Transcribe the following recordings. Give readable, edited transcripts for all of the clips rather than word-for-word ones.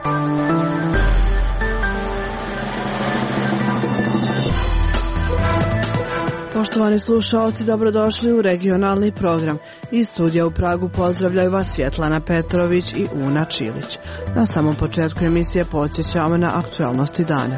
Poštovani slušaoci, dobrodošli u regionalni program. Iz studija u Pragu pozdravljaju vas Svjetlana Petrović i Una Čilić. Na samom početku emisije podsjećamo na aktualnosti dana.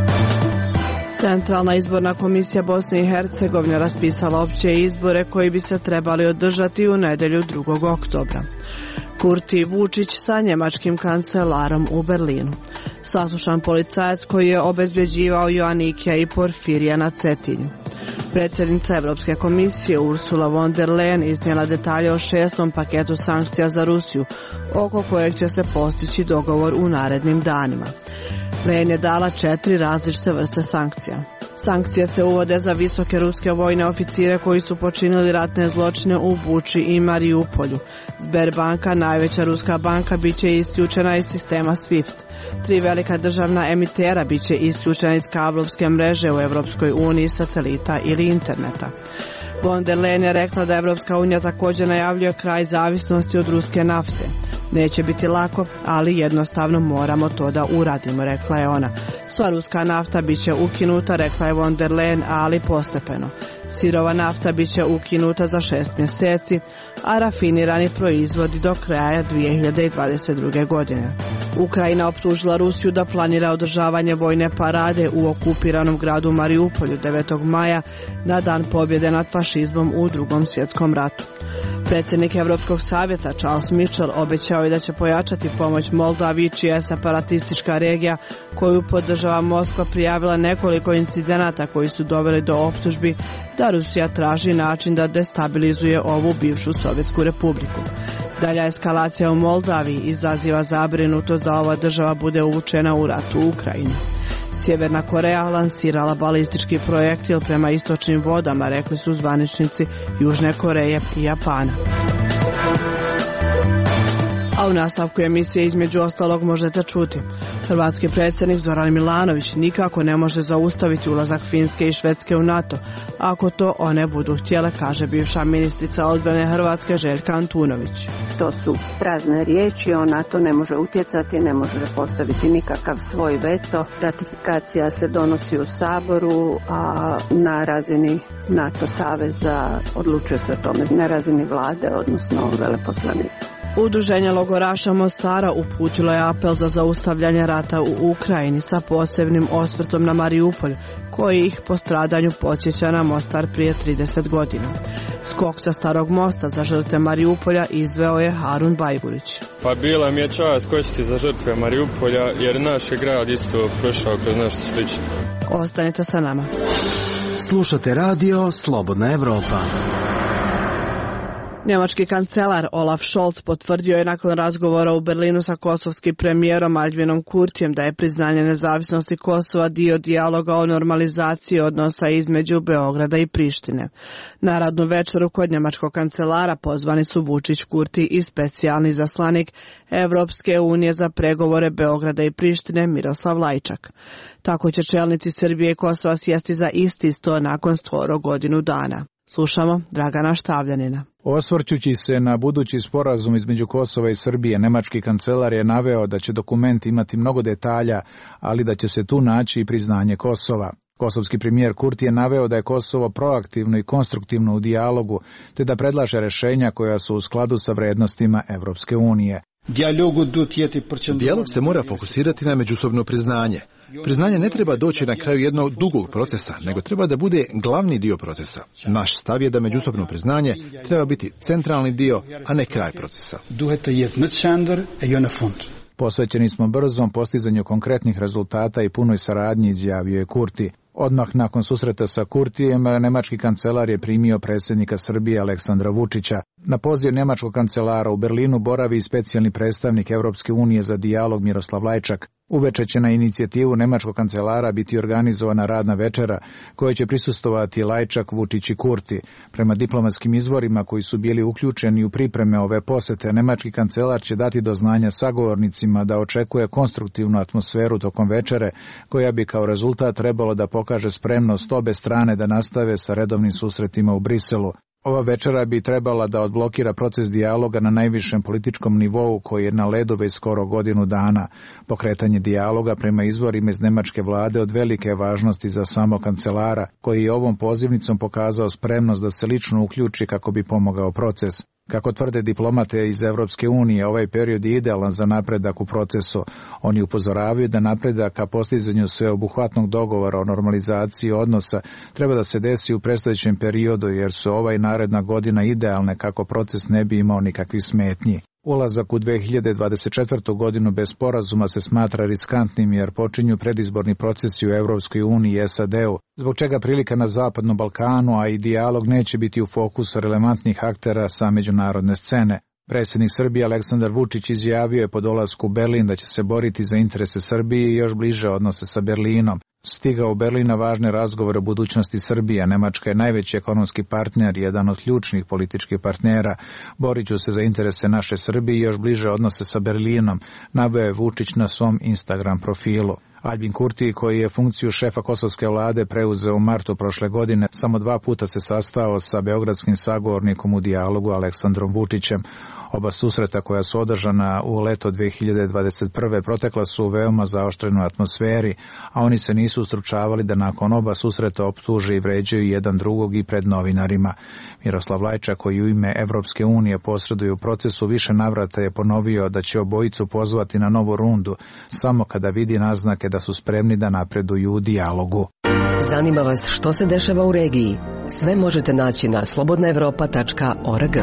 Centralna izborna komisija Bosne i Hercegovine raspisala opće izbore koji bi se trebali održati u nedjelju 2. oktobra. Kurti i Vučić sa njemačkim kancelarom u Berlinu. Saslušan policajac koji je obezbjeđivao Joannikija i Porfirija na Cetinju. Predsjednica Europske komisije Ursula von der Leyen iznijela detalje o 6. paketu sankcija za Rusiju, oko kojeg će se postići dogovor u narednim danima. Leyen je dala 4 različite vrste sankcija. Sankcije se uvode za visoke ruske vojne oficire koji su počinili ratne zločine u Buči i Mariupolju. Sberbanka, najveća ruska banka, bit će isključena iz sistema SWIFT. 3 velika državna emitera bit će isključena iz kablovske mreže u Europskoj uniji, satelita ili interneta. Von der Leyen je rekla da Europska unija također najavljuje kraj zavisnosti od ruske nafte. Neće biti lako, ali jednostavno moramo to da uradimo, rekla je ona. Sva ruska nafta bit će ukinuta, rekla je von der Leyen, ali postepeno. Sirova nafta bit će ukinuta za 6 mjeseci, a rafinirani proizvodi do kraja 2022. godine. Ukrajina optužila Rusiju da planira održavanje vojne parade u okupiranom gradu Mariupolju 9. maja na dan pobjede nad fašizmom u Drugom svjetskom ratu. Predsjednik Europskog savjeta Charles Michel obećao je da će pojačati pomoć Moldaviji, čija je separatistička regija koju podržava Moskva prijavila nekoliko incidenata koji su doveli do optužbi da Rusija traži način da destabilizuje ovu bivšu Sovjetsku republiku. Dalja eskalacija u Moldaviji izaziva zabrinutost da ova država bude uvučena u rat u Ukrajini. Sjeverna Koreja lansirala balistički projektil prema istočnim vodama, rekli su zvaničnici Južne Koreje i Japana. A u nastavku emisije između ostalog možete čuti. Hrvatski predsjednik Zoran Milanović nikako ne može zaustaviti ulazak Finske i Švedske u NATO, ako to one budu htjele, kaže bivša ministrica odbrane Hrvatske Željka Antunović. To su prazne riječi, on na to ne može utjecati, ne može postaviti nikakav svoj veto. Ratifikacija se donosi u Saboru, a na razini NATO saveza odlučuje se o tome na razini vlade, odnosno veleposlanika. Udruženje logoraša Mostara uputilo je apel za zaustavljanje rata u Ukrajini sa posebnim osvrtom na Mariupolj, koji ih po stradanju podsjeća na Mostar prije 30 godina. Skok sa Starog mosta za žrtve Mariupolja izveo je Harun Bajburić. Pa bila mi je čast kočiti za žrtve Mariupolja, jer naš je grad isto prošao kroz nešto slično. Ostanite sa nama. Slušate radio Slobodna Evropa. Njemački kancelar Olaf Scholz potvrdio je nakon razgovora u Berlinu sa kosovskim premijerom Aljbinom Kurtijem da je priznanje nezavisnosti Kosova dio dijaloga o normalizaciji odnosa između Beograda i Prištine. Na radnu večeru kod njemačkog kancelara pozvani su Vučić, Kurti i specijalni izaslanik Evropske unije za pregovore Beograda i Prištine Miroslav Lajčak. Tako će čelnici Srbije i Kosova sjesti za isti sto nakon skoro godinu dana. Slušamo Dragana Štavljanina. Osvrćući se na budući sporazum između Kosova i Srbije, nemački kancelar je naveo da će dokument imati mnogo detalja, ali da će se tu naći i priznanje Kosova. Kosovski premijer Kurti je naveo da je Kosovo proaktivno i konstruktivno u dijalogu, te da predlaže rješenja koja su u skladu sa vrednostima Evropske unije. Dijalog se mora fokusirati na međusobno priznanje. Priznanje ne treba doći na kraju jednog dugog procesa, nego treba da bude glavni dio procesa. Naš stav je da međusobno priznanje treba biti centralni dio, a ne kraj procesa. Posvećeni smo brzom postizanju konkretnih rezultata i punoj saradnji, izjavio je Kurti. Odmah nakon susreta sa Kurtijem, nemački kancelar je primio predsjednika Srbije Aleksandra Vučića. Na poziv nemačkog kancelara u Berlinu boravi specijalni predstavnik Evropske unije za dijalog Miroslav Lajčak. Uveče će na inicijativu nemačkog kancelara biti organizovana radna večera kojoj će prisustvovati Lajčak, Vučić i Kurti. Prema diplomatskim izvorima koji su bili uključeni u pripreme ove posete, nemački kancelar će dati do znanja sagovornicima da očekuje konstruktivnu atmosferu tokom večere, koja bi kao rezultat trebalo da pokaže spremnost obe strane da nastave sa redovnim susretima u Briselu. Ova večera bi trebala da odblokira proces dijaloga na najvišem političkom nivou koji je na ledu već skoro godinu dana. Pokretanje dijaloga prema izvorima iz nemačke vlade od velike važnosti za samo kancelara, koji je ovom pozivnicom pokazao spremnost da se lično uključi kako bi pomogao proces. Kako tvrde diplomate iz Evropske unije, ovaj period je idealan za napredak u procesu. Oni upozoravaju da napredak ka postizanju sveobuhvatnog dogovora o normalizaciji odnosa treba da se desi u predstojećem periodu, jer su ova i naredna godina idealne kako proces ne bi imao nikakvih smetnji. Ulazak u 2024. godinu bez sporazuma se smatra riskantnim jer počinju predizborni procesi u Evropskoj uniji i SAD-u, zbog čega prilika na Zapadnom Balkanu, a i dijalog neće biti u fokusu relevantnih aktera sa međunarodne scene. Predsjednik Srbije Aleksandar Vučić izjavio je po dolasku u Berlin da će se boriti za interese Srbije i još bliže odnose sa Berlinom. Stigao u Berlin na važne razgovore o budućnosti Srbije. Nemačka je najveći ekonomski partner, jedan od ključnih političkih partnera. Borit ću se za interese naše Srbije i još bliže odnose sa Berlinom, naveo je Vučić na svom Instagram profilu. Albin Kurti, koji je funkciju šefa kosovske vlade preuzeo u martu prošle godine, samo 2 puta se sastao sa beogradskim sagovornikom u dijalogu Aleksandrom Vučićem. Oba susreta koja su održana u leto 2021. protekla su u veoma zaoštrenoj atmosferi, a oni se nisu ustručavali da nakon oba susreta optuže i vređaju jedan drugog i pred novinarima. Miroslav Lajčak, koji u ime Evropske unije posreduje u procesu, više navrata je ponovio da će obojicu pozvati na novu rundu samo kada vidi naznake da su spremni da napreduju u dijalogu. Zanima vas što se dešava u regiji? Sve možete naći na slobodnaevropa.org.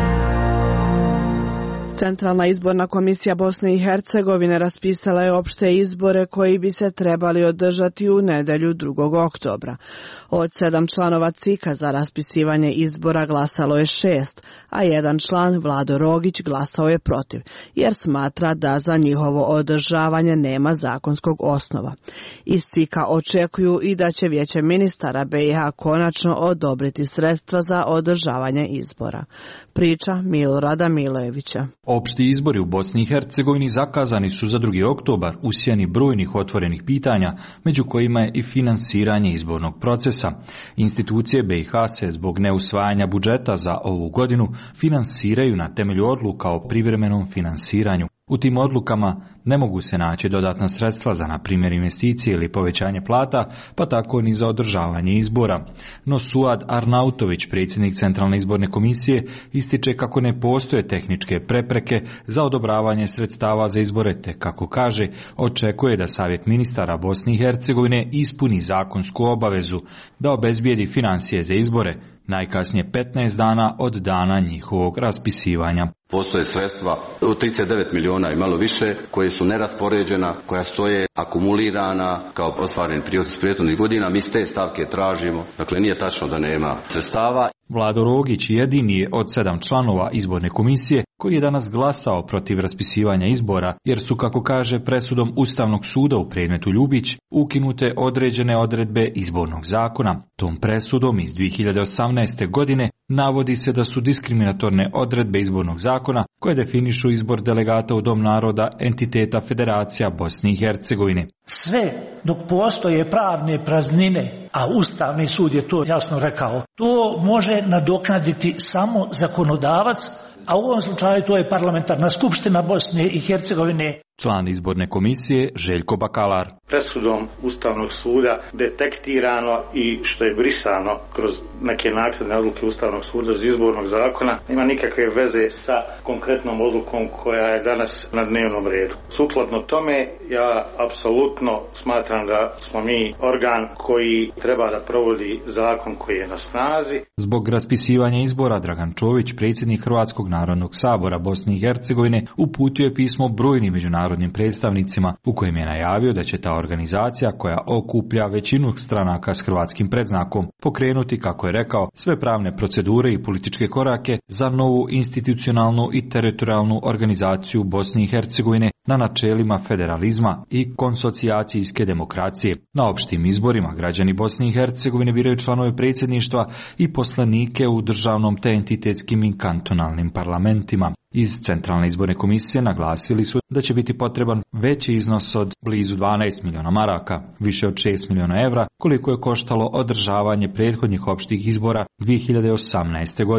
Centralna izborna komisija Bosne i Hercegovine raspisala je opšte izbore koji bi se trebali održati u nedelju 2. oktobra. Od 7 članova CIK-a za raspisivanje izbora glasalo je 6, a 1 član, Vlado Rogić, glasao je protiv, jer smatra da za njihovo održavanje nema zakonskog osnova. Iz CIK-a očekuju i da će Vijeće ministara BiH konačno odobriti sredstva za održavanje izbora. Priča Milorada Milojevića. Opšti izbori u Bosni i Hercegovini zakazani su za 2. oktobar u sjeni brojnih otvorenih pitanja, među kojima je i finansiranje izbornog procesa. Institucije BiH se zbog neusvajanja budžeta za ovu godinu finansiraju na temelju odluka o privremenom finansiranju. U tim odlukama ne mogu se naći dodatna sredstva za, na primjer, investicije ili povećanje plata, pa tako ni za održavanje izbora. No Suad Arnautović, predsjednik Centralne izborne komisije, ističe kako ne postoje tehničke prepreke za odobravanje sredstava za izbore, te kako kaže, očekuje da Savjet ministara Bosne i Hercegovine ispuni zakonsku obavezu da obezbijedi financije za izbore, najkasnije 15 dana od dana njihovog raspisivanja. Postoje sredstva od 39 miliona i malo više koje su neraspoređena, koja stoje akumulirana kao ostvareni prihod iz prethodnih godina. Mi s te stavke tražimo, dakle nije tačno da nema sredstava. Vlado Rogić jedini je od 7 članova izborne komisije koji je danas glasao protiv raspisivanja izbora, jer su, kako kaže, presudom Ustavnog suda u predmetu Ljubić ukinute određene odredbe izbornog zakona. Tom presudom iz 2018. godine navodi se da su diskriminatorne odredbe izbornog zakona koje definišu izbor delegata u Dom naroda entiteta Federacija Bosne i Hercegovine. Sve dok postoje pravne praznine, a Ustavni sud je to jasno rekao, to može nadoknaditi samo zakonodavac, a u ovom slučaju to je parlamentarna skupština Bosne i Hercegovine. Član izborne komisije Željko Bakalar. Presudom Ustavnog suda detektirano i što je brisano kroz neke naknadne odluke Ustavnog suda iz izbornog zakona nema nikakve veze sa konkretnom odlukom koja je danas na dnevnom redu. Sukladno tome ja apsolutno smatram da smo mi organ koji treba da provodi zakon koji je na snazi. Zbog raspisivanja izbora Dragan Čović, predsjednik Hrvatskog narodnog sabora Bosne i Hercegovine, uputio je pismo brojnim međunarodnim predstavnicima u kojem je najavio da će ta organizacija koja okuplja većinu stranaka s hrvatskim predznakom pokrenuti, kako je rekao, sve pravne procedure i političke korake za novu institucionalnu i teritorijalnu organizaciju Bosne i Hercegovine na načelima federalizma i konsocijacijske demokracije. Na opštim izborima građani Bosne i Hercegovine biraju članove predsjedništva i poslanike u državnom te entitetskim i kantonalnim parlamentima. Iz Centralne izborne komisije naglasili su da će biti potreban veći iznos od blizu 12 miliona maraka, više od 6 miliona evra, koliko je koštalo održavanje prethodnih opštih izbora 2018. godine.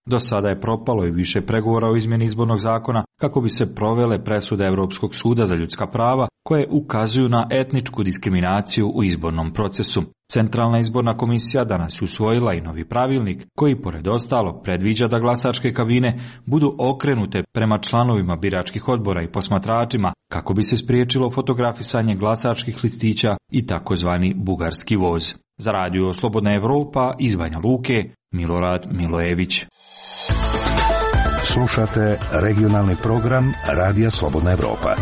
Do sada je propalo i više pregovora o izmjeni izbornog zakona kako bi se provele presude Europskog suda za ljudska prava koje ukazuju na etničku diskriminaciju u izbornom procesu. Centralna izborna komisija danas je usvojila i novi pravilnik koji pored ostalog predviđa da glasačke kabine budu okrenute prema članovima biračkih odbora i posmatračima kako bi se spriječilo fotografisanje glasačkih listića i takozvani bugarski voz. Za radio Slobodna Evropa iz Banja Luke, Milorad Milojević. Slušate regionalni program Radija Slobodna Evropa.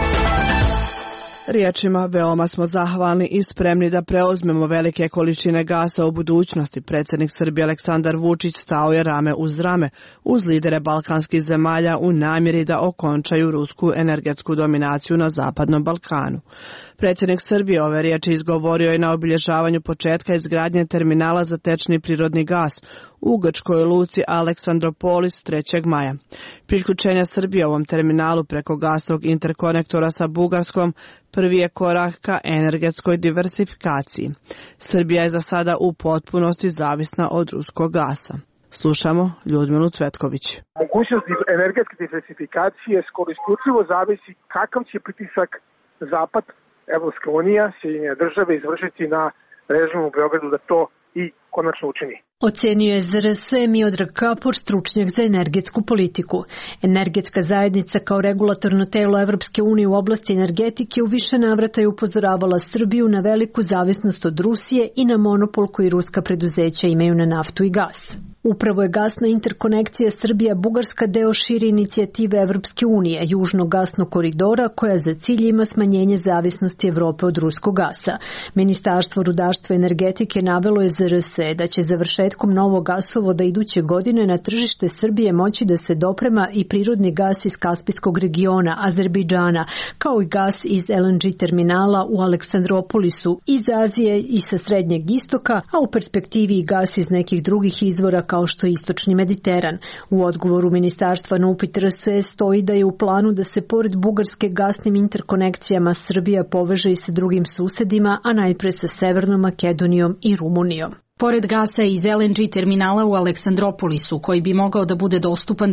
Riječima veoma smo zahvalni i spremni da preuzmemo velike količine gasa u budućnosti. Predsjednik Srbije Aleksandar Vučić stao je rame uz rame uz lidere balkanskih zemalja u namjeri da okončaju rusku energetsku dominaciju na Zapadnom Balkanu. Predsjednik Srbije ove riječi izgovorio je na obilježavanju početka izgradnje terminala za tečni prirodni gas u grčkoj luci Aleksandropolis 3. maja. Priključenje Srbije ovom terminalu preko gasovog interkonektora sa Bugarskom prvi je korak ka energetskoj diversifikaciji. Srbija je za sada u potpunosti zavisna od ruskog gasa. Slušamo Ljudmilu Cvetković. Mogućnost energetske diversifikacije skoro isključivo zavisi kakav će pritisak Zapad, Evropska unija, Sjedinjene države izvršiti na režim u Beogradu da to i konačno učini. Ocenio je ZRS Miodrag Kapor, stručnjak za energetsku politiku. Energetska zajednica kao regulatorno telo Evropske unije u oblasti energetike u više navrata je upozoravala Srbiju na veliku zavisnost od Rusije i na monopol koji ruska preduzeća imaju na naftu i gas. Upravo je gasna interkonekcija Srbija-Bugarska deo šire inicijative Evropske unije, južnog gasnog koridora, koja za cilj ima smanjenje zavisnosti Evrope od ruskog gasa. Ministarstvo rudarstva i energetike navelo je ZRS da će završetkom novog gasovoda iduće godine na tržište Srbije moći da se doprema i prirodni gas iz Kaspijskog regiona, Azerbejdžana, kao i gas iz LNG terminala u Aleksandropolisu, iz Azije i sa Srednjeg istoka, a u perspektivi i gas iz nekih drugih izvora kao što je Istočni Mediteran. U odgovoru ministarstva na upit RS stoji da je u planu da se pored Bugarske gasnim interkonekcijama Srbija poveže i sa drugim susedima, a najpre sa Severnom Makedonijom i Rumunijom. Pored gasa iz LNG terminala u Aleksandropolisu, koji bi mogao da bude dostupan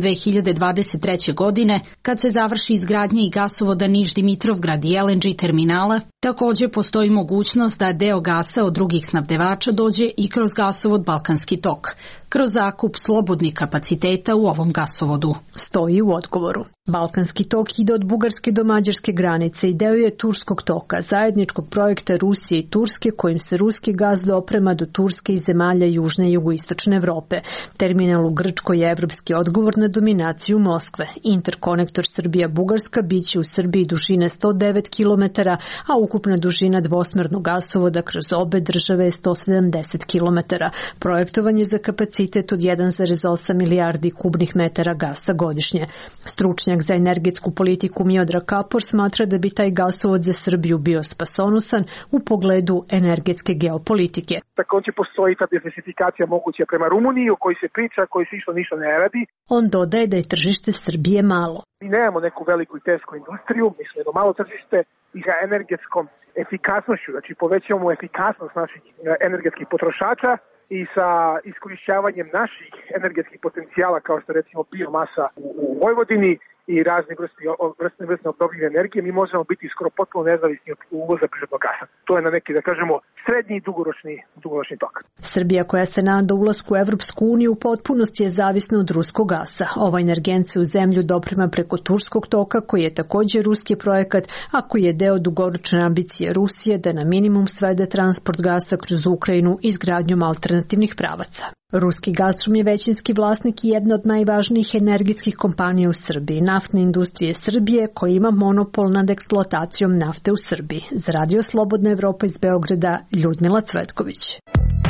2023. godine, kad se završi izgradnja i gasovoda Niš-Dimitrovgrad i LNG terminala, također postoji mogućnost da deo gasa od drugih snabdevača dođe i kroz gasovod Balkanski tok, kroz zakup slobodnih kapaciteta u ovom gasovodu. Stoji u odgovoru. Balkanski tok ide od Bugarske do Mađarske granice i deo je Turskog toka, zajedničkog projekta Rusije i Turske kojim se ruski gas doprema do Turske i zemalja južne i jugoistočne Evrope. Terminal u Grčkoj je evropski odgovor na dominaciju Moskve. Interkonektor Srbija-Bugarska biće u Srbiji dužine 109 km, a ukupna dužina dvosmernog gasovoda kroz obe države je 170 km. Projektovan je za kapacitet od 1,8 milijardi kubnih metara gasa godišnje. Stručnjak za energetsku politiku Miodrag Kapor smatra da bi taj gasovod za Srbiju bio spasonosan u pogledu energetske geopolitike. Također postoji ta diversifikacija moguća prema Rumuniji, o kojoj se priča, koji se ništa ne radi. On dodaje da je tržište Srbije malo. Mi nemamo neku veliku i tesku industriju, mislim da malo tržište i za energetskom efikasnošću, znači povećavamo efikasnost naših energetskih potrošača i sa iskorišćavanjem naših energetskih potencijala kao što recimo biomasa u Vojvodini i razne vrste obnovljive energije, mi možemo biti skoro potpuno nezavisni od uvoza prirodnog gasa. To je na neki, da kažemo, srednji i dugoročni tok. Srbija koja se nada ulasku u Evropsku uniju u potpunosti je zavisna od ruskog gasa. Ova energent se u zemlju doprema preko Turskog toka, koji je također ruski projekat, a koji je deo dugoročne ambicije Rusije da na minimum svede transport gasa kroz Ukrajinu izgradnjom alternativnih pravaca. Ruski Gazprom je većinski vlasnik i jedna od najvažnijih energetskih kompanija u Srbiji, Naftne industrije Srbije, koja ima monopol nad eksploatacijom nafte u Srbiji. Za Radio Slobodna Evropa iz Beograda, Ljudmila Cvetković.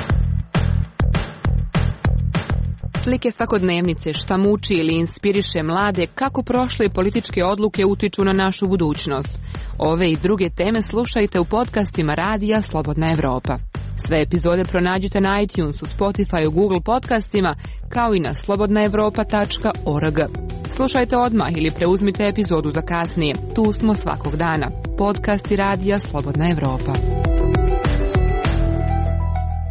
Slike svakodnevnice, šta muči ili inspiriše mlade, kako prošle političke odluke utiču na našu budućnost. Ove i druge teme slušajte u podcastima Radija Slobodna Evropa. Sve epizode pronađite na iTunesu, Spotifyu, Google podcastima, kao i na slobodnaevropa.org. Slušajte odmah ili preuzmite epizodu za kasnije. Tu smo svakog dana. Podcasti Radija Slobodna Evropa.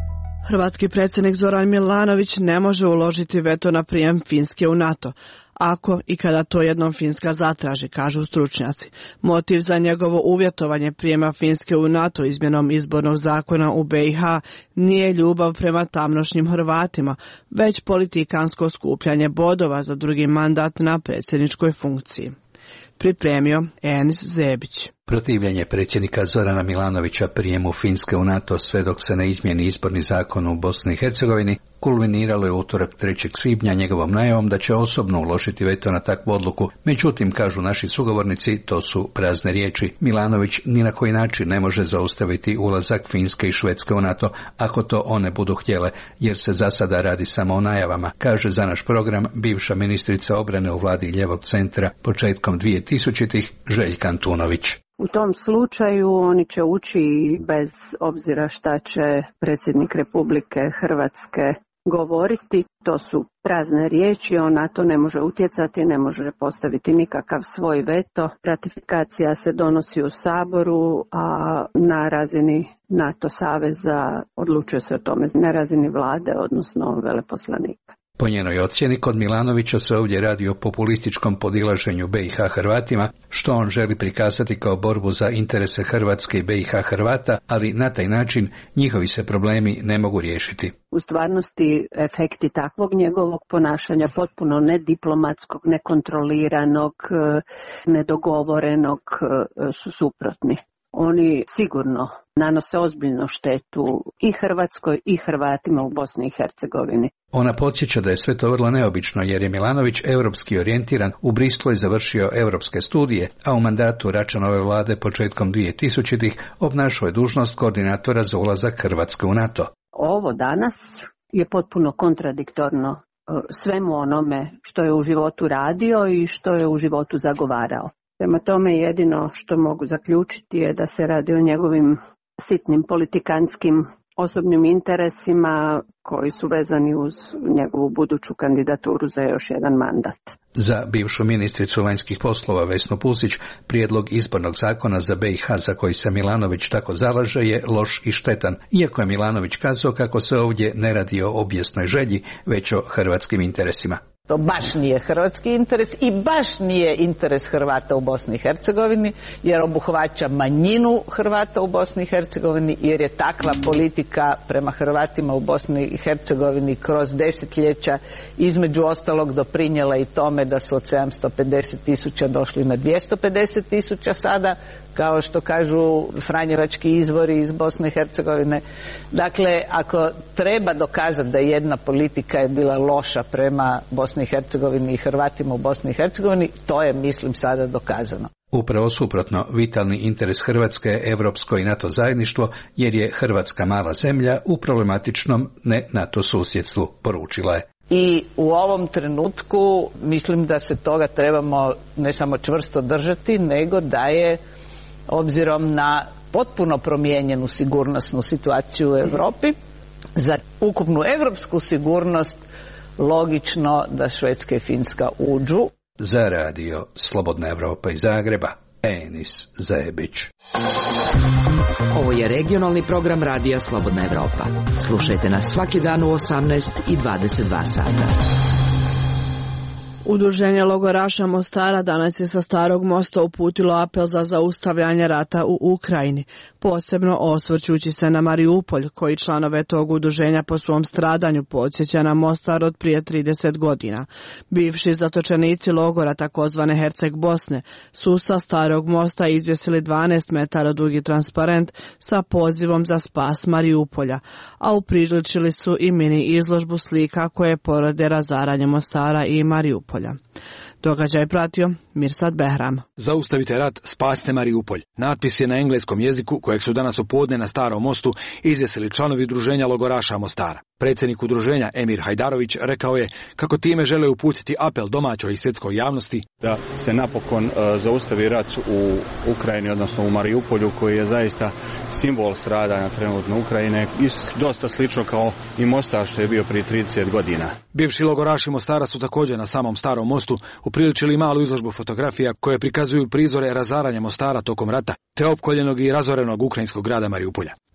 Hrvatski predsjednik Zoran Milanović ne može uložiti veto na prijem Finske u NATO, ako i kada to jednom Finska zatraži, kažu stručnjaci. Motiv za njegovo uvjetovanje prijema Finske u NATO izmjenom izbornog zakona u BiH nije ljubav prema tamnošnjim Hrvatima, već politikansko skupljanje bodova za drugi mandat na predsjedničkoj funkciji. Pripremio Enis Zebić. Protivljenje predsjednika Zorana Milanovića prijemu Finske u NATO sve dok se ne izmijeni izborni zakon u Bosni i Hercegovini kulminiralo je utorak 3. svibnja njegovom najavom da će osobno uložiti veto na takvu odluku. Međutim, kažu naši sugovornici, to su prazne riječi. Milanović ni na koji način ne može zaustaviti ulazak Finske i Švedske u NATO ako to one budu htjele, jer se za sada radi samo o najavama, kaže za naš program bivša ministrica obrane u vladi Ljevog centra početkom 2000-ih Željka Antunović. U tom slučaju oni će ući bez obzira šta će predsjednik Republike Hrvatske govoriti. To su prazne riječi, on na to ne može utjecati, ne može postaviti nikakav svoj veto. Ratifikacija se donosi u Saboru, a na razini NATO saveza odlučuje se o tome na razini vlade, odnosno veleposlanika. Po njenoj ocjeni, kod Milanovića se ovdje radi o populističkom podilaženju BiH Hrvatima, što on želi prikazati kao borbu za interese Hrvatske i BiH Hrvata, ali na taj način njihovi se problemi ne mogu riješiti. U stvarnosti efekti takvog njegovog ponašanja, potpuno nediplomatskog, nekontroliranog, nedogovorenog, su suprotni. Oni sigurno nanose ozbiljnu štetu i Hrvatskoj i Hrvatima u Bosni i Hercegovini. Ona podsjeća da je sve to vrlo neobično jer je Milanović europski orijentiran, u Bristolu je završio europske studije, a u mandatu Račanove vlade početkom 2000-ih obnašao je dužnost koordinatora za ulazak Hrvatske u NATO. Ovo danas je potpuno kontradiktorno svemu onome što je u životu radio i što je u životu zagovarao. Prema tome jedino što mogu zaključiti je da se radi o njegovim sitnim politikanskim osobnim interesima koji su vezani uz njegovu buduću kandidaturu za još jedan mandat. Za bivšu ministricu vanjskih poslova Vesnu Pusić, prijedlog izbornog zakona za BiH za koji se Milanović tako zalaže je loš i štetan, iako je Milanović kazao kako se ovdje ne radi o obijesnoj želji, već o hrvatskim interesima. To baš nije hrvatski interes i baš nije interes Hrvata u Bosni i Hercegovini, jer obuhvaća manjinu Hrvata u Bosni i Hercegovini, jer je takva politika prema Hrvatima u Bosni i Hercegovini kroz desetljeća između ostalog doprinijela i tome da su od 750.000 došli na 250.000 sada, kao što kažu franjevački izvori iz Bosne i Hercegovine. Dakle, ako treba dokazati da jedna politika je bila loša prema Bosni i Hercegovini i Hrvatima u Bosni i Hercegovini, to je, mislim, sada dokazano. Upravo suprotno, vitalni interes Hrvatske je europsko i NATO zajedništvo, jer je Hrvatska mala zemlja u problematičnom ne NATO susjedstvu, poručila je. I u ovom trenutku mislim da se toga trebamo ne samo čvrsto držati, nego da je, obzirom na potpuno promijenjenu sigurnosnu situaciju u Europi, za ukupnu europsku sigurnost logično da Švedska i Finska uđu. Za radio Slobodna Evropa iz Zagreba, Enis Zebić. Ovo je regionalni program radija Slobodna Evropa. Slušajte nas svaki dan u 18 i 22 sata. Udruženje logoraša Mostara danas je sa Starog mosta uputilo apel za zaustavljanje rata u Ukrajini, posebno osvrćući se na Mariupolj, koji članove tog udruženja po svom stradanju podsjeća na Mostar od prije 30 godina. Bivši zatočenici logora takozvane Herceg Bosne su sa Starog mosta izvjesili 12 metara dugi transparent sa pozivom za spas Mariupolja, a upriličili su i mini izložbu slika koje porode razaranje Mostara i Mariupolja. Događaj pratio Mirsad Behram. Zaustavite rat, spasite Mariupolj. Natpis je na engleskom jeziku kojeg su danas popodne na Starom mostu izvjesili članovi udruženja logoraša Mostara. Predsjednik udruženja Emir Hajdarović rekao je kako time žele uputiti apel domaćoj i svjetskoj javnosti da se napokon zaustavi rat u Ukrajini, odnosno u Mariupolju, koji je zaista simbol stradanja trenutno Ukrajine i dosta slično kao i Mostar što je bio prije 30 godina. Bivši logoraši Mostara su također na samom Starom mostu upriličili malu izložbu fotografija koje prikazuju prizore razaranja Mostara tokom rata, te opkoljenog i razorenog ukrajinskog grada Mariupolja.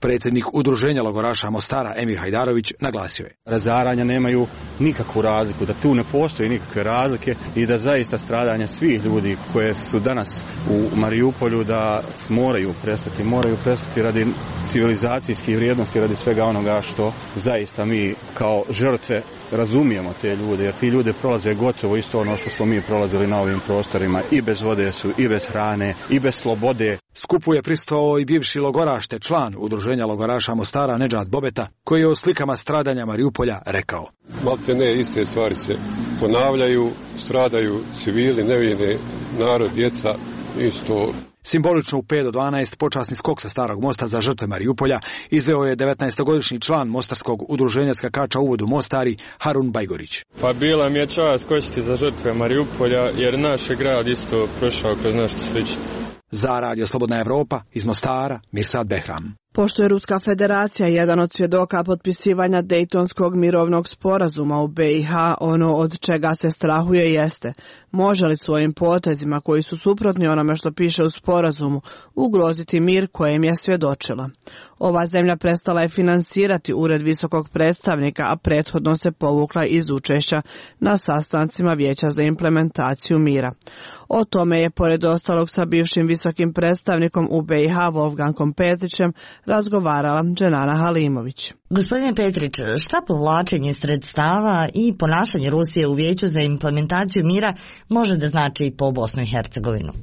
Predsjednik udruženja logoraša Mostara Emir Hajdarović naglasio je: razaranja nemaju nikakvu razliku, da tu ne postoji nikakve razlike i da zaista stradanja svih ljudi koje su danas u Mariupolju da moraju prestati radi civilizacijskih vrijednosti, radi svega onoga što zaista mi kao žrtve razumijemo te ljude, jer ti ljude prolaze gotovo isto ono što smo mi prolazili na ovim prostorima, i bez vode su, i bez hrane, i bez slobode. Skupu je pristovao i bivši logoraš te član udruženja logoraša Mostara Nedžad Bobeta, koji je o slikama stradanja Mariupolja rekao: maltene iste stvari se ponavljaju, stradaju civili, nevini, narod, djeca, isto. Simbolično u 5 do 12 počasni skok sa Starog mosta za žrtve Mariupolja izveo je 19-godišnji član Mostarskog udruženja skakača u vodu Mostari Harun Bajgorić. Pa bila mi je čast skočiti za žrtve Mariupolja, jer naš je grad isto prošao kroz nešto slično. Za Radio Slobodna Evropa iz Mostara, Mirsad Behram. Pošto je Ruska federacija jedan od svjedoka potpisivanja Dejtonskog mirovnog sporazuma u BiH, ono od čega se strahuje jeste: može li svojim potezima koji su suprotni onome što piše u sporazumu ugroziti mir kojem je svjedočila. Ova zemlja prestala je finansirati Ured visokog predstavnika, a prethodno se povukla iz učešća na sastancima Vijeća za implementaciju mira. O tome je, pored ostalog, sa bivšim visokim predstavnikom u BiH Wolfgangom Petrićem razgovarala Dženana Halimović. Gospodine Petrić, šta povlačenje sredstava i ponašanje Rusije u Vijeću za implementaciju mira može da znači po Bosnu i Hercegovinu?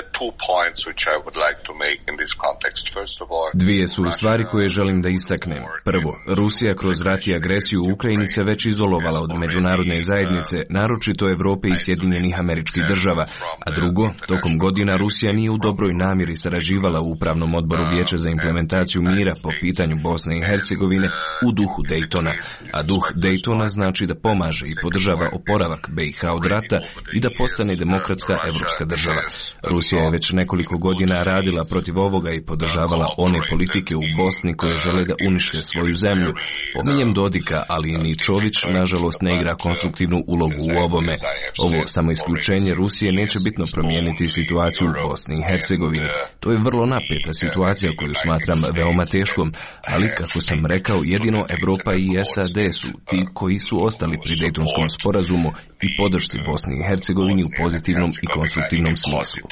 Dvije su stvari koje želim da istaknem. Prvo, Rusija kroz rat i agresiju u Ukrajini se već izolovala od međunarodne zajednice, naročito Evrope i Sjedinjenih Američkih Država. A drugo, tokom godina Rusija nije u dobroj namjeri sarađivala u Upravnom odboru Vijeća za implementaciju mira po pitanju Bosne i Hercegovine u duhu Dejtona. A duh Dejtona znači da pomaže i podržava oporavak BiH od rata i da postane demokratska evropska država. Rusija je već nekoliko godina radila protiv ovoga i podržavala one politike u Bosni koje žele da unište svoju zemlju. Pominjem Dodika, ali ni Čović nažalost ne igra konstruktivnu ulogu u ovome. Ovo samo isključenje Rusije neće bitno promijeniti situaciju u Bosni i Hercegovini. To je vrlo napeta situacija koju smatram veoma teškom, ali kako sam rekao, jedino Evropa i SAD su ti koji su ostali pri Dejtonskom sporazumu i podršci Bosni i Hercegovini u pozitivnom i konstruktivnom smislu.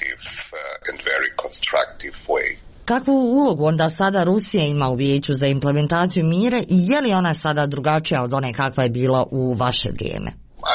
Kakvu ulogu onda sada Rusija ima u Vijeću za implementaciju mira i je li ona sada drugačija od one kakva je bila u vaše vrijeme?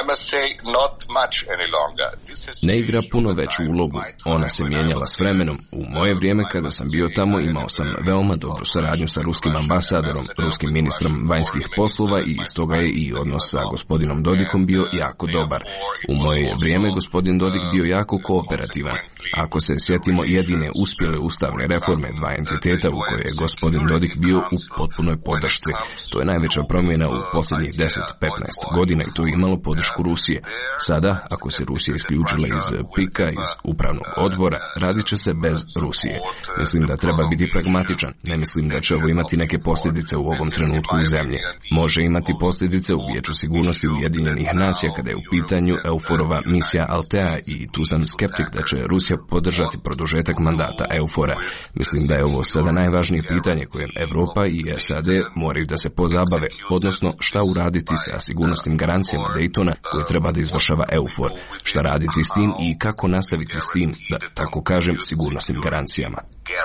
Ne igra puno veću ulogu. Ona se mijenjala s vremenom. U moje vrijeme kada sam bio tamo imao sam veoma dobru saradnju sa ruskim ambasadorom, ruskim ministrom vanjskih poslova i stoga je i odnos sa gospodinom Dodikom bio jako dobar. U moje vrijeme gospodin Dodik bio jako kooperativan. Ako se sjetimo jedine uspjele ustavne reforme dva entiteta u kojoj je gospodin Dodik bio u potpunoj podršci. To je najveća promjena u posljednjih 10-15 godina i to je imalo podršku Rusije. Sada, ako se Rusija isključila iz PIK-a, iz upravnog odbora, radit će se bez Rusije. Mislim da treba biti pragmatičan. Ne mislim da će ovo imati neke posljedice u ovom trenutku u zemlji. Može imati posljedice u Vijeću sigurnosti Ujedinjenih nacija kada je u pitanju EUFOR-ova misija Altea i tu sam skeptik da će Rusija podržati produžetak mandata EUFOR-a. Mislim da je ovo sada najvažnije pitanje kojem Evropa i SAD moraju da se pozabave, odnosno šta uraditi sa sigurnosnim garancijama Dejtona koje treba da izvršava EUFOR, šta raditi s tim i kako nastaviti s tim, da tako kažem, sigurnosnim garancijama.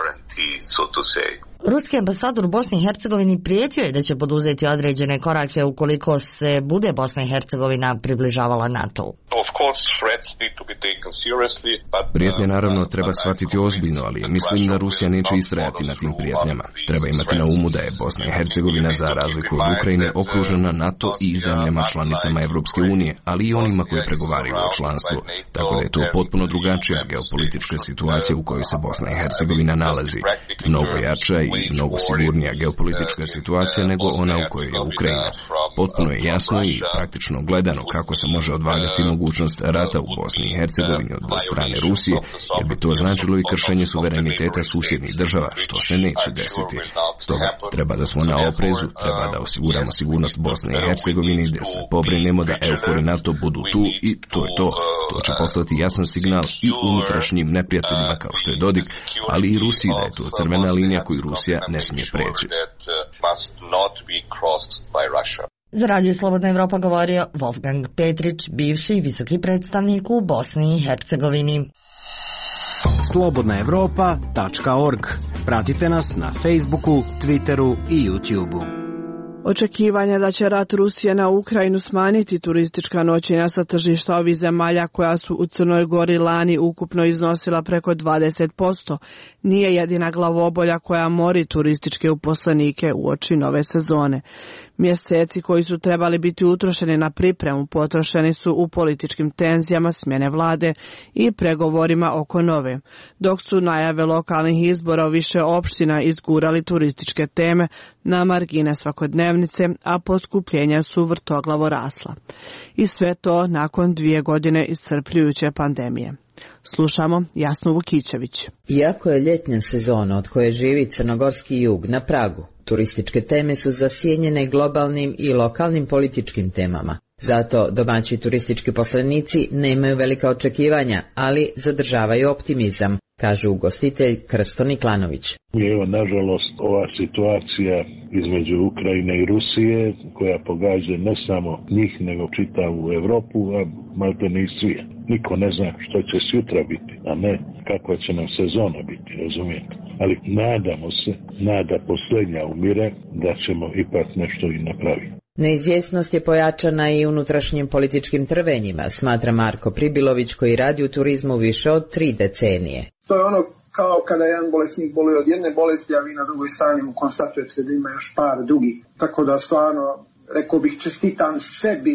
Ruski ambasador u Bosni i Hercegovini prijetio je da će poduzeti određene korake ukoliko se bude Bosna i Hercegovina približavala NATO-u. Prijetnje naravno treba shvatiti ozbiljno, ali mislim da Rusija neće istrajati na tim prijetnjama. Treba imati na umu da je Bosna i Hercegovina za razliku od Ukrajine okružena NATO i zemljama članicama Evropske unije, ali i onima koji pregovaraju o članstvu. Tako da je to potpuno drugačija geopolitička situacija u kojoj se Bosna i Hercegovina nalazi. Mnogo jača i mnogo sigurnija geopolitička situacija nego ona u kojoj je Ukrajina. Potpuno je jasno i praktično gledano kako se može odvagati mogućnost rata u Bosni i Hercegovini od strane Rusije, jer bi to značilo i kršenje suvereniteta susjednih država, što se neće desiti. Stoga treba da smo na oprezu, treba da osiguramo sigurnost Bosne i Hercegovini, da se pobrinemo da EUFOR i NATO budu tu i to je to. To će poslati jasan signal i unutrašnjim neprijateljima kao što je Dodik, ali i Rusiji da je to crvena linija koju Rusija ne smije preći. Za Radio Slobodna Evropa govorio Wolfgang Petrić, bivši visoki predstavnik u Bosni i Hercegovini. slobodnaevropa.org. Pratite nas na Facebooku, Twitteru i YouTubeu. Očekivanja da će rat Rusije na Ukrajinu smanjiti turistička noćenja sa tržišta ovih zemalja koja su u Crnoj Gori lani ukupno iznosila preko 20%, nije jedina glavobolja koja mori turističke uposlenike uoči nove sezone. Mjeseci koji su trebali biti utrošeni na pripremu potrošeni su u političkim tenzijama smjene vlade i pregovorima oko nove, dok su najave lokalnih izbora u više opština izgurali turističke teme na margine svakodnevnice, a poskupljenja su vrtoglavo rasla. I sve to nakon 2 godine iscrpljujuće pandemije. Slušamo Jasnu Vukićević. Iako je ljetnja sezona od koje živi crnogorski jug na pragu, turističke teme su zasjenjene globalnim i lokalnim političkim temama. Zato domaći turistički poslenici nemaju velika očekivanja, ali zadržavaju optimizam, kaže ugostitelj Krsto Niklanović. Evo, nažalost, ova situacija između Ukrajine i Rusije, koja pogađa ne samo njih, nego čitavu Evropu, a maltene i svijet. Niko ne zna što će sutra biti, a ne kakva će nam sezona biti, razumijete. Ali nadamo se, nada posljednja umire, da ćemo ipak nešto i napraviti. Neizvjesnost je pojačana i unutrašnjim političkim trvenjima, smatra Marko Pribilović koji radi u turizmu više od 3 decenije. To je ono kao kada jedan bolesnik boluje od jedne bolesti, a vi na drugoj strani mu konstatujete da ima još par drugih. Tako da stvarno, rekao bih, čestitam sebi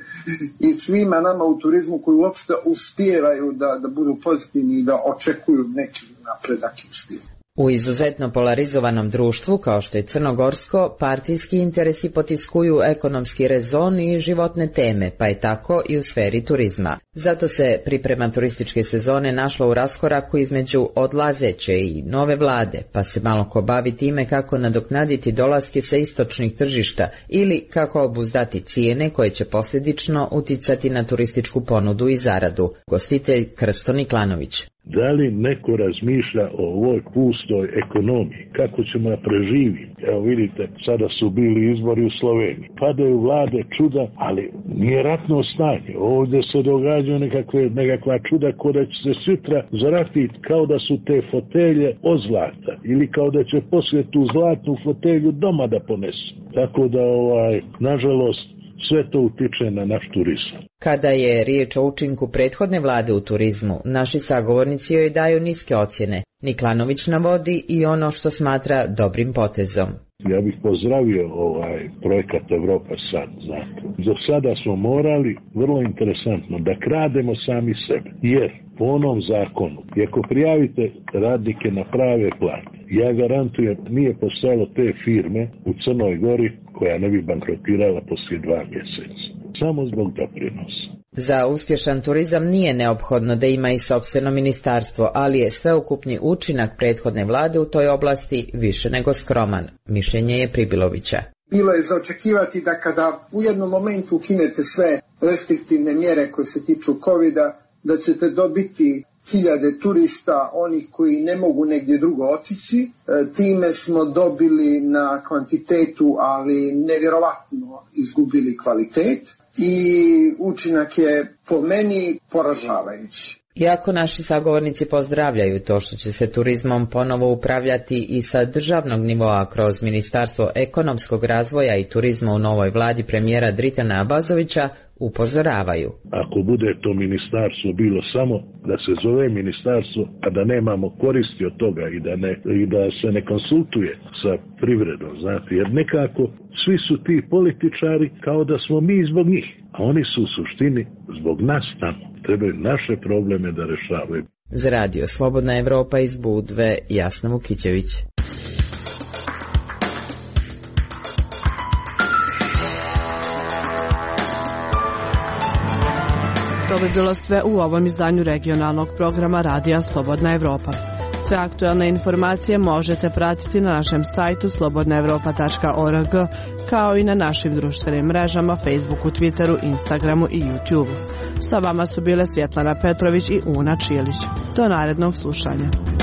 i svima nama u turizmu koji uopšte uspijevaju da budu pozitivni i da očekuju neki napredak i uspjeh. U izuzetno polarizovanom društvu, kao što je crnogorsko, partijski interesi potiskuju ekonomski rezon i životne teme, pa je tako i u sferi turizma. Zato se priprema turističke sezone našla u raskoraku između odlazeće i nove vlade, pa se malo ko bavi time kako nadoknaditi dolaske sa istočnih tržišta ili kako obuzdati cijene koje će posljedično uticati na turističku ponudu i zaradu. Gostitelj Krsto Niklanović. Da li neko razmišlja o ovoj pustoj ekonomiji? Kako ćemo da preživiti? Evo vidite, sada su bili izbori u Sloveniji. Padaju vlade čuda, ali nije ratno stanje. Ovdje se događaju nekakva čuda ko da će se sutra zaratiti kao da su te fotelje od zlata. Ili kao da će poslije tu zlatnu fotelju doma da ponesu. Tako da, nažalost, sve to utiče na naš turizam. Kada je riječ o učinku prethodne vlade u turizmu, naši sagovornici joj daju niske ocjene. Niklanović navodi i ono što smatra dobrim potezom. Ja bih pozdravio projekat Evropa sad, znate. Do sada smo morali, vrlo interesantno, da krademo sami sebe. Jer po onom zakonu, i ako prijavite radnike na prave plate, ja garantujem, nije postojalo te firme u Crnoj Gori koja ne bi bankrotirala poslije 2 mjeseca. Samo zbog doprinosa. Za uspješan turizam nije neophodno da ima i sopstveno ministarstvo, ali je sveukupni učinak prethodne vlade u toj oblasti više nego skroman. Mišljenje je Pribilovića. Bilo je za očekivati da kada u jednom momentu ukinete sve restriktivne mjere koje se tiču covida, da ćete dobiti hiljade turista, onih koji ne mogu negdje drugo otići. Time smo dobili na kvantitetu, ali nevjerovatno izgubili kvalitet i učinak je po meni poražavajući. Iako naši sagovornici pozdravljaju to što će se turizmom ponovo upravljati i sa državnog nivoa kroz Ministarstvo ekonomskog razvoja i turizma u novoj vladi premijera Dritana Abazovića, upozoravaju. Ako bude to ministarstvo bilo samo da se zove ministarstvo, a da nemamo koristi od toga i da se ne konsultuje sa privredom, znate, jer nekako svi su ti političari kao da smo mi zbog njih, a oni su u suštini zbog nas tamo. Trebaju naše probleme da rešavaju. Za Radio Slobodna Evropa iz Budve, Jasna Vukićević. To bi bilo sve u ovom izdanju regionalnog programa Radija Slobodna Evropa. Sve aktuelne informacije možete pratiti na našem sajtu slobodnaevropa.org, kao i na našim društvenim mrežama Facebooku, Twitteru, Instagramu i YouTubeu. Sa vama su bile Svjetlana Petrović i Una Čilić. Do narednog slušanja.